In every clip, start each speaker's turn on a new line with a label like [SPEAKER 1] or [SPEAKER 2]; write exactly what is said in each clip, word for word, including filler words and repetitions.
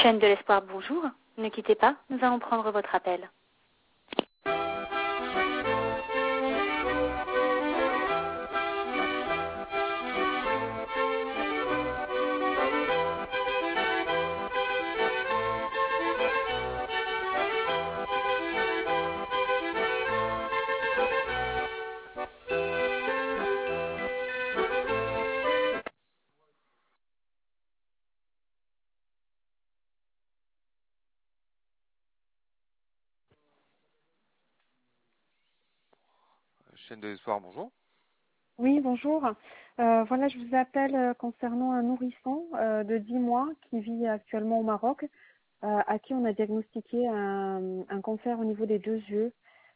[SPEAKER 1] Chaîne de l'espoir, bonjour. Ne quittez pas, nous allons prendre votre appel.
[SPEAKER 2] Chaîne de l'espoir, bonjour.
[SPEAKER 3] Oui, bonjour. Euh, voilà, je vous appelle euh, concernant un nourrisson euh, de dix mois qui vit actuellement au Maroc, euh, à qui on a diagnostiqué un, un cancer au niveau des deux yeux.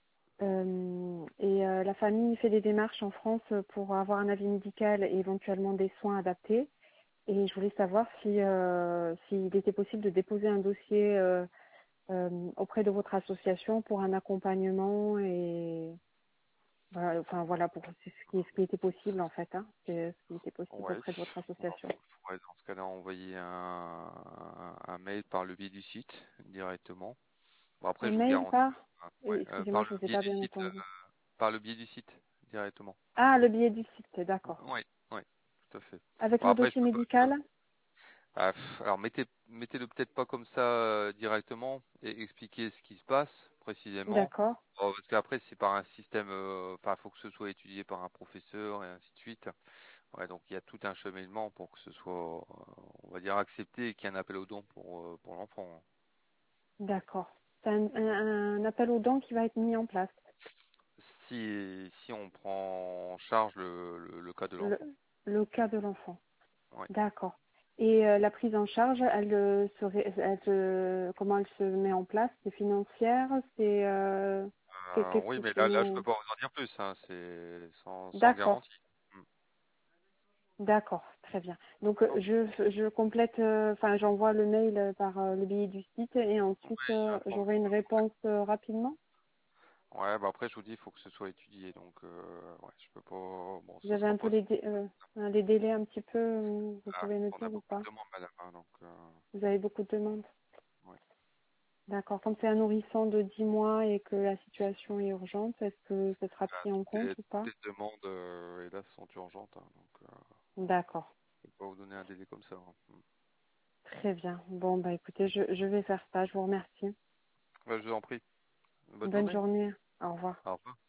[SPEAKER 3] Euh, et euh, la famille fait des démarches en France pour avoir un avis médical et éventuellement des soins adaptés. Et je voulais savoir si euh, s'il était possible de déposer un dossier euh, euh, auprès de votre association pour un accompagnement et voilà, enfin voilà, pour c'est ce qui, ce qui était possible en fait, hein, c'est ce qui était possible
[SPEAKER 2] Ouais.
[SPEAKER 3] auprès de votre
[SPEAKER 2] Bon,
[SPEAKER 3] association.
[SPEAKER 2] faudrait dans ce cas-là envoyer un, un mail par le biais du site directement. Bon, après,
[SPEAKER 3] Un
[SPEAKER 2] je vous
[SPEAKER 3] mail
[SPEAKER 2] garantis.
[SPEAKER 3] par,
[SPEAKER 2] Hein,
[SPEAKER 3] euh,
[SPEAKER 2] ouais, euh,
[SPEAKER 3] excusez-moi,
[SPEAKER 2] par
[SPEAKER 3] je
[SPEAKER 2] le
[SPEAKER 3] vous ai
[SPEAKER 2] biais
[SPEAKER 3] pas
[SPEAKER 2] du
[SPEAKER 3] bien
[SPEAKER 2] site, euh,
[SPEAKER 3] entendu.
[SPEAKER 2] par le biais du site directement.
[SPEAKER 3] Ah, le billet du site, d'accord.
[SPEAKER 2] Oui, oui, tout à fait.
[SPEAKER 3] Avec
[SPEAKER 2] Bon,
[SPEAKER 3] le
[SPEAKER 2] après, je
[SPEAKER 3] dossier
[SPEAKER 2] peux pas. je peux-
[SPEAKER 3] médical,
[SPEAKER 2] Ah, pff, alors, mettez, mettez-le peut-être pas comme ça euh, directement et expliquez ce qui se passe précisément.
[SPEAKER 3] d'accord,
[SPEAKER 2] Bon, parce qu'après, c'est par un système. euh, Enfin, il faut que ce soit étudié par un professeur et ainsi de suite. Ouais, donc il y a tout un cheminement pour que ce soit, euh, on va dire, accepté et qu'il y ait un appel aux dons pour, euh, pour l'enfant.
[SPEAKER 3] d'accord. C'est un, un- un appel aux dents qui va être mis en place.
[SPEAKER 2] Si, si on prend en charge le, le, le cas de
[SPEAKER 3] Le,
[SPEAKER 2] l'enfant.
[SPEAKER 3] le cas de l'enfant,
[SPEAKER 2] Ouais.
[SPEAKER 3] d'accord. Et euh, la prise en charge, elle, euh, serait, elle se- comment elle se met en place? C'est financière, c'est euh, qu'est-
[SPEAKER 2] Euh,
[SPEAKER 3] qu'est-ce
[SPEAKER 2] oui,
[SPEAKER 3] qu'il
[SPEAKER 2] mais là, là, je peux
[SPEAKER 3] faut?
[SPEAKER 2] pas vous en dire plus. Hein, c'est sans, sans
[SPEAKER 3] D'accord.
[SPEAKER 2] garantie. Hmm.
[SPEAKER 3] D'accord, très bien. Donc euh,
[SPEAKER 2] Ok.
[SPEAKER 3] je, je complète, euh, enfin j'envoie le mail euh, par euh, le billet du site et
[SPEAKER 2] Ouais,
[SPEAKER 3] ensuite
[SPEAKER 2] il y a
[SPEAKER 3] euh,
[SPEAKER 2] un
[SPEAKER 3] j'aurai une
[SPEAKER 2] formulaire.
[SPEAKER 3] réponse euh, rapidement.
[SPEAKER 2] Ouais, bah après, je vous dis, il faut que ce soit étudié. Donc, euh, ouais, je peux pas. Bon,
[SPEAKER 3] Vous
[SPEAKER 2] ça
[SPEAKER 3] avez
[SPEAKER 2] sera
[SPEAKER 3] un peu
[SPEAKER 2] pas.
[SPEAKER 3] les, dé- euh, hein, les délais un petit peu, euh, vous
[SPEAKER 2] Ah,
[SPEAKER 3] pouvez me
[SPEAKER 2] on a
[SPEAKER 3] dire ou
[SPEAKER 2] beaucoup de
[SPEAKER 3] pas?
[SPEAKER 2] demandes, madame. Hein, donc, euh,
[SPEAKER 3] Vous avez beaucoup de demandes.
[SPEAKER 2] ouais.
[SPEAKER 3] D'accord. Comme c'est un nourrisson de dix mois et que la situation est urgente, est-ce que ce sera
[SPEAKER 2] Là,
[SPEAKER 3] pris en
[SPEAKER 2] toutes
[SPEAKER 3] compte
[SPEAKER 2] les,
[SPEAKER 3] ou
[SPEAKER 2] toutes
[SPEAKER 3] pas?
[SPEAKER 2] les demandes, euh, hélas, sont urgentes. Hein, donc, euh,
[SPEAKER 3] D'accord.
[SPEAKER 2] je peux pas vous donner un délai comme ça. Hein. Hmm.
[SPEAKER 3] Très bien. Bon bah écoutez, je, je vais faire ça. Je vous remercie.
[SPEAKER 2] Bah, je vous en prie. Bonne
[SPEAKER 3] Bonne
[SPEAKER 2] journée.
[SPEAKER 3] journée. Au revoir.
[SPEAKER 2] Au revoir.